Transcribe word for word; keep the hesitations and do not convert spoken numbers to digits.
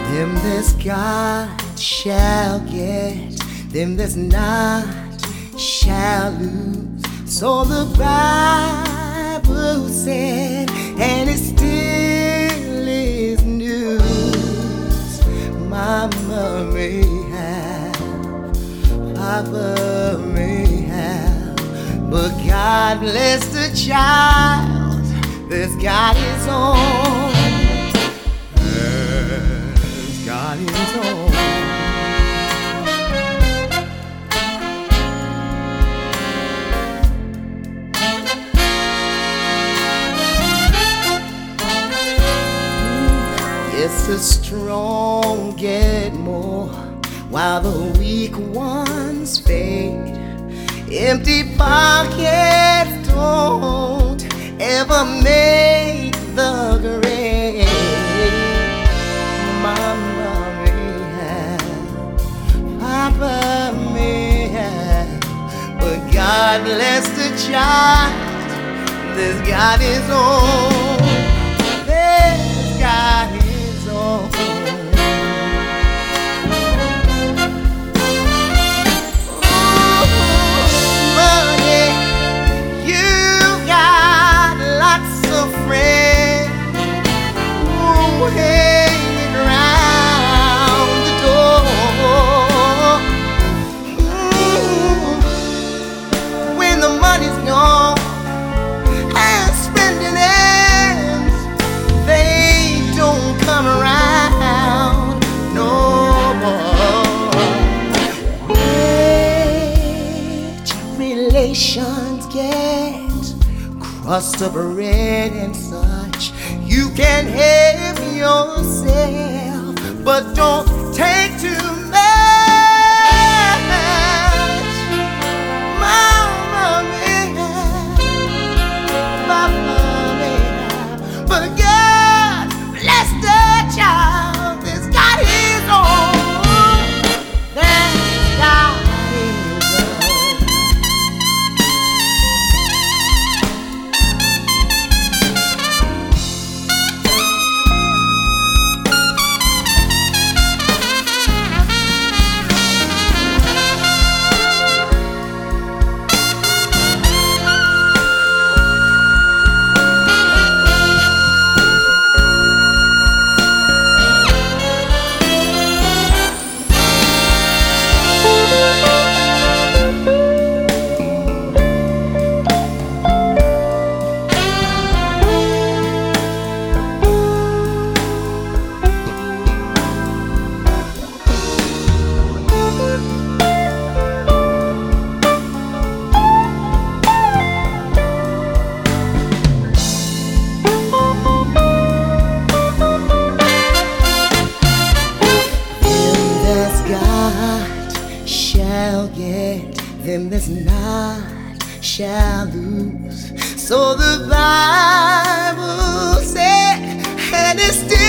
Them that's got shall get, them that's not shall lose. So the Bible said, and it still is news. Mama may have, Papa may have, but God bless the child that's got his own. That's got his own. Yes, the strong get more while the weak ones fade. Empty pockets don't ever make the grade. Mama may have, Papa may have, but God bless the child that's got his own. That's got his own. Hanging round the door. Ooh, when the money's gone and spending ends, they don't come around no more. Rich relations get crust of bread and such. You can help yourself, but don't take too much. Mama may have, Papa may have, but God bless the child that's got his own. That's got his shall get, them that's not shall lose. So the Bible said, and it's still